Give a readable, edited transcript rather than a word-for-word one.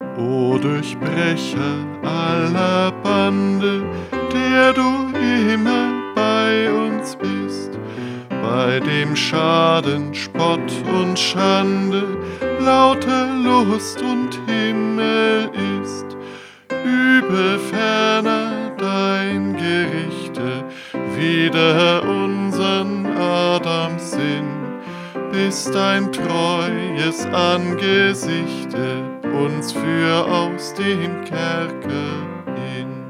O Durchbrecher aller Bande, der du immer bei uns bist, bei dem Schaden, Spott und Schande, lauter Lust und Himmel ist, übe ferner dein Gerichte, wider unsern Adams Sinn, bis dein treues Angesichte uns führ aus dem Kerker hin.